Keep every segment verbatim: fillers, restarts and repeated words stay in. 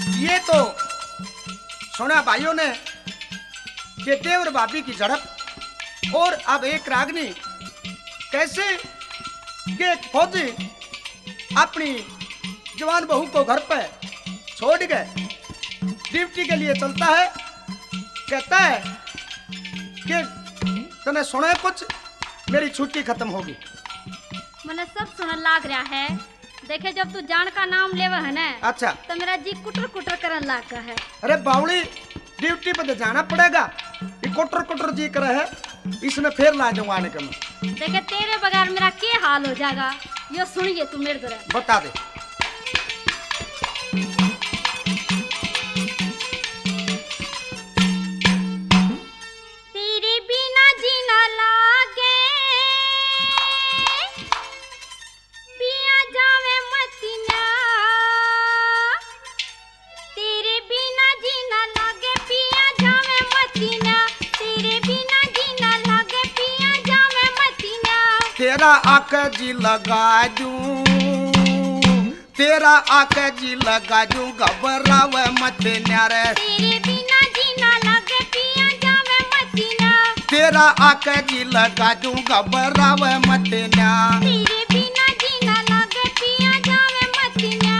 ये तो सुना भाइयों ने कि देवर भाभी की झड़प और अब एक रागनी कैसे के फौजी अपनी जवान बहू को घर पे छोड़ गए ड्यूटी के लिए चलता है। कहता है कि तने सुना कुछ मेरी छुट्टी खत्म होगी। मैंने सब सुनने लाग रहा है। देखे जब तू जान का नाम लेवा है ना अच्छा तो मेरा जी कुटर कुटर करने लाग है। अरे बावली ड्यूटी पे तो जाना पड़ेगा। ये कुटर कुटर जी कर है इसमें फिर ला जाऊंगा आने का मैं। देखे तेरे बगैर मेरा क्या हाल हो जाएगा यो सुनिए तू मेरे तरह बता दे। तेरे बिना जीना लागे पिया जावे मतीना। तेरे बिना जीना लागे पिया जावे मतीना। तेरे बिना जीना लागे पिया जावे मतीना। तेरा आके जी लगा दूं तेरा आके जी लगा दूं घबरावे मत न्यारे। तेरे बिना जीना लागे पिया जावे मतीना। तेरा आके जी लगा दूं घबरावे मत न्या। तेरे बिना जीना लागे पिया जावे मतीना।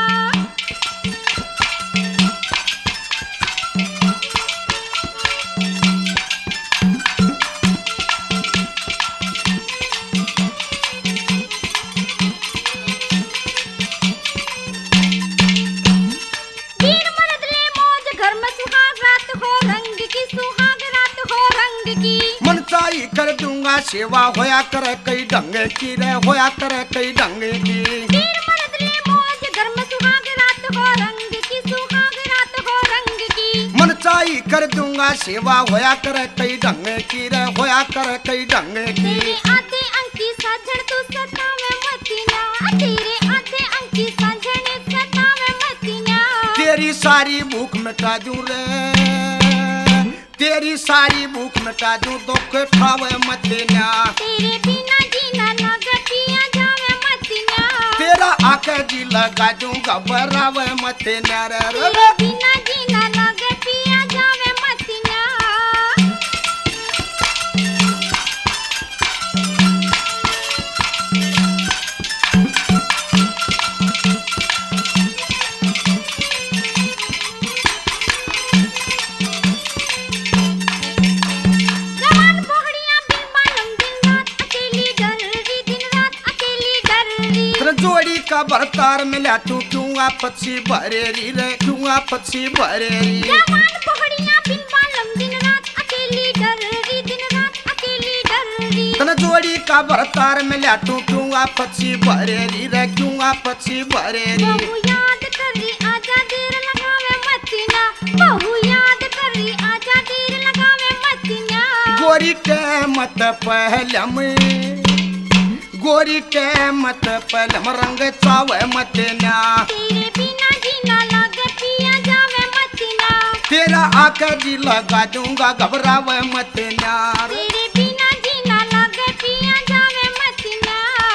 वीर मर्द ले मौज घर में सुहाग रात हो रंग की। सुहाग रात हो रंग की। मन चाही कर दूंगा सेवा होया करे कई ढंगे की रे होया करे कई ढंगे की। वीर मर्द ले मौज घर में सुहाग रात हो रंग की। सुहाग रात हो रंग की। मन चाही कर दूंगा सेवा होया करे कई ढंगे की रे होया करे कई ढंगे की। तेरे आधे अंकी साझड़ तू सतावे मतीना। तेरे आधे अंकी साझड़ सतावे मतीना। तेरी सारी भूख मिटा दूं रे तेरी सारी भूख मिटा दूं दुख ठावे मत न्या। तेरे बिना जीना लागे पिया जावे मतीना। तेरा आके जी लगा दूं घबरावे मत न्या रे रे तेरे रे। बिना जीना लागे पिया जावे मतीना। जवान बोहड़ियां बिन मालूम दिन रात अकेली डर रही। दिन रात अकेली डर रही। तेरे जोड़ी का बरतार मिला तू क्यों आपसी भरेरी रे क्यों आपसी भरेरी। जवान बोहड़ियां बिन मालूम दिन रात अकेली डर रही। दिन रात अकेली डर रही। तेरे जोड़ी का बरतार मिला तू क्यों आपसी भरेरी रे क्यों आपसी भरेरी। बहु याद कर रही आजा देर लगावे मतीना। बहु याद कर रही आजा देर लगावे मतीना। गोरी के मत पहलम गोरी के मत पहलम रंग चावे मत न्या। तेरे बिना जीना लागे पिया जावे मतीना। तेरा आके जी लगा दूंगा घबरावे मत न्या। तेरे बिना जीना लागे पिया जावे मतीना।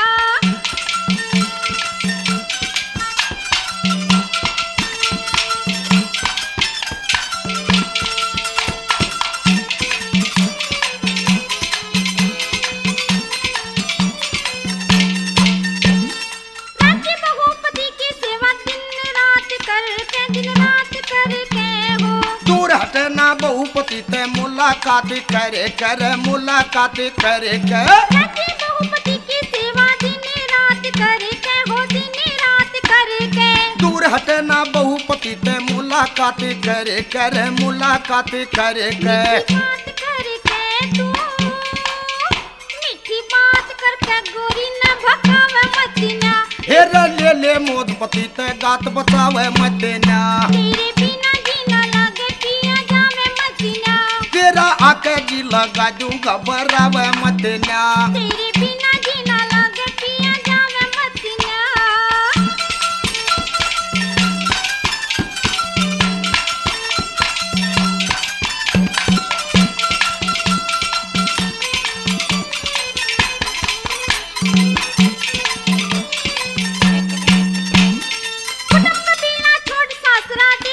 राजी बहुपति की सेवा दिन रात करके। दिन रात करके हो। दूर हटना बहुपति ते मुलाकात करे करे मुलाकात करे के। राजी बहुपति की सेवा दिन रात करके हो। दिन रात करके। दूर हटना बहुपति ते मुलाकात करे करे मुलाकात करे के। बात करके तू मीठी बात करके गोरी न भकावे मतीना। हेरा ले ले मोदपति ते गात बचावे मत न्या। तेरे बिना जीना लागे पिया जावे मतीना। तेरा आके जी लगा दूं घबरावे मत न्या। तेरे बिना जीना लागे पिया जावे मतीना। कुटुंब बिना छोड़ सासरा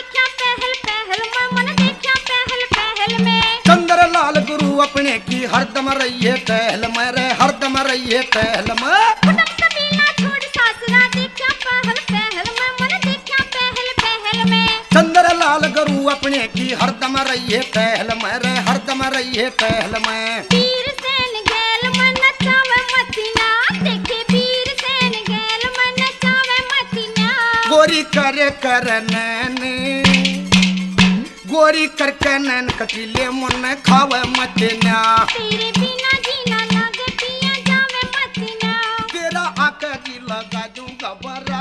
रहिए टहल में रे हरदम रहिए टहल में। कुटुंब कबीला छोड़ सासरा देखा पहल पहल में मन देखा पहल पहल में। चंद्र लाल गुरु अपने की हरदम रहिए टहल में रे हरदम रहिए टहल में। वीर सेन गैल मन नचावे मतीना देखे वीर सेन गैल मन नचावे मतीना। गोरी करे कर नैन गोरी करके नैन कटीले मन खावे मतीना। तेरे बिना जीना लागे पिया जावे मतीना। तेरा आका जी लगा दूंगा बर